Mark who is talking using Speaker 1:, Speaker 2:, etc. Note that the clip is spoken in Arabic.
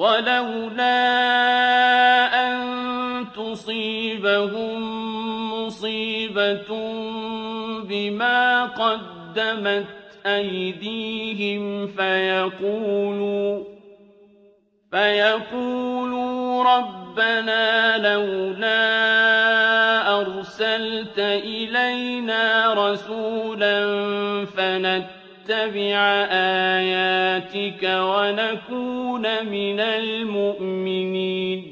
Speaker 1: ولولا أن تصيبهم مصيبة بما قدمت أيديهم فيقولوا ربنا لولا أرسلت إلينا رسولا فنتبع آياتك ونكون من المؤمنين